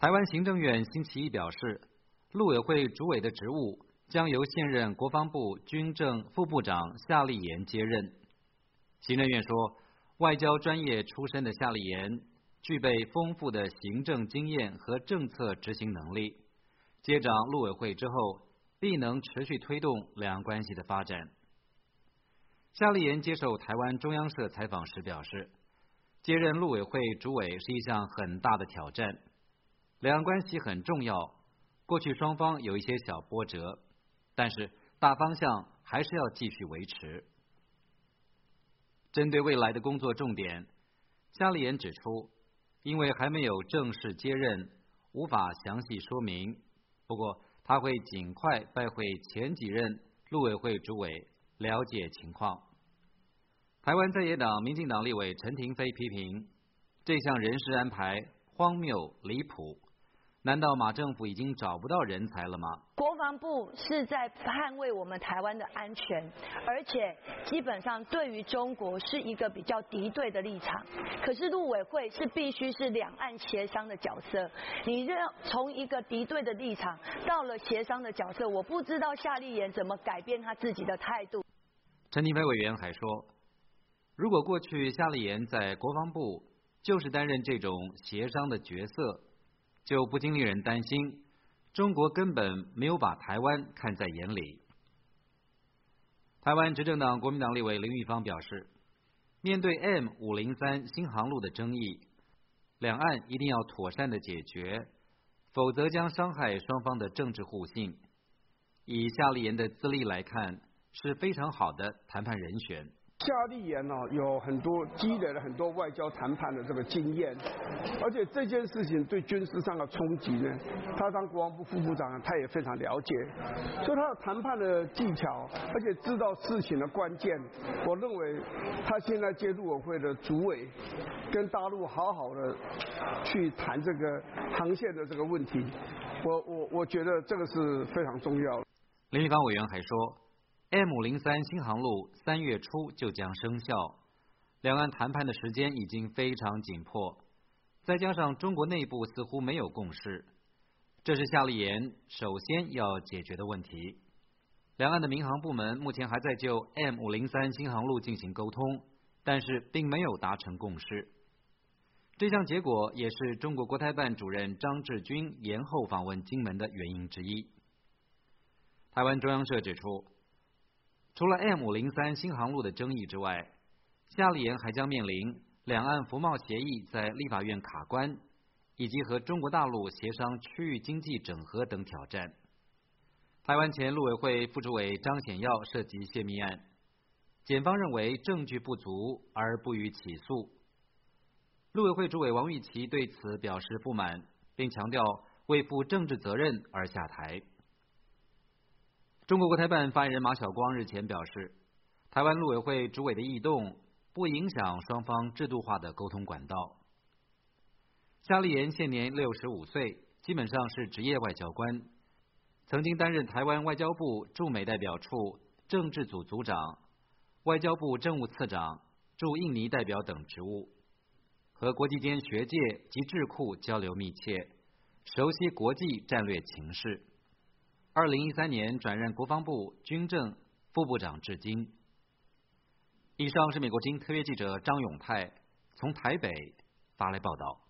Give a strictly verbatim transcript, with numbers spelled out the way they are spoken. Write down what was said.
台湾行政院星期一表示，陆委会主委的职务将由现任国防部军政副部长夏立言接任。行政院说，外交专业出身的夏立言具备丰富的行政经验和政策执行能力，接掌陆委会之后，必能持续推动两岸关系的发展。夏立言接受台湾中央社采访时表示，接任陆委会主委是一项很大的挑战，两岸关系很重要，过去双方有一些小波折，但是大方向还是要继续维持。针对未来的工作重点，夏立言指出，因为还没有正式接任，无法详细说明，不过他会尽快拜会前几任陆委会主委，了解情况。台湾在野党民进党立委陈亭妃批评这项人事安排荒谬离谱，难道马政府已经找不到人才了吗？ 国防部是在捍卫我们台湾的安全，而且基本上对于中国是一个比较敌对的立场。可是陆委会是必须是两岸协商的角色，你让从一个敌对的立场到了协商的角色，我不知道夏立言怎么改变他自己的态度。 陈亭妃委员还说，如果过去夏立言在国防部就是担任这种协商的角色，就不禁令人担心，中国根本没有把台湾看在眼里。台湾执政党国民党立委林玉芳表示，面对 M 五零三新航路的争议，两岸一定要妥善的解决，否则将伤害双方的政治互信。以夏立言的资历来看，是非常好的谈判人选。 夏立言呢、哦、有很多积累了很多外交谈判的这个经验，而且这件事情对军事上的冲击呢，他当国防部副部长他也非常了解，所以他的谈判的技巧，而且知道事情的关键。我认为他现在接陆委会的主委，跟大陆好好的去谈这个航线的这个问题，我我我觉得这个是非常重要的。 林玉芳委员还说，M 零三新航路三月初就将生效，两岸谈判的时间已经非常紧迫，再加上中国内部似乎没有共识，这是夏立言首先要解决的问题。两岸的民航部门目前还在就 M 五零三新航路进行沟通，但是并没有达成共识。这项结果也是中国国台办主任张志军延后访问金门的原因之一。台湾中央社指出，除了 M 五零三新航路的争议之外，夏立言还将面临两岸服贸协议在立法院卡关，以及和中国大陆协商区域经济整合等挑战。台湾前陆委会副主委张显耀涉及泄密案，检方认为证据不足而不予起诉。陆委会主委王玉琦对此表示不满，并强调为负政治责任而下台。中国国台办发言人马晓光日前表示，台湾陆委会主委的异动不影响双方制度化的沟通管道。夏立言现年六十五岁，基本上是职业外交官，曾经担任台湾外交部驻美代表处政治组组长、外交部政务次长、驻印尼代表等职务，和国际间学界及智库交流密切，熟悉国际战略情势。二零一三年转任国防部军政副部长至今。以上是美国之音特约记者张永泰从台北发来报道。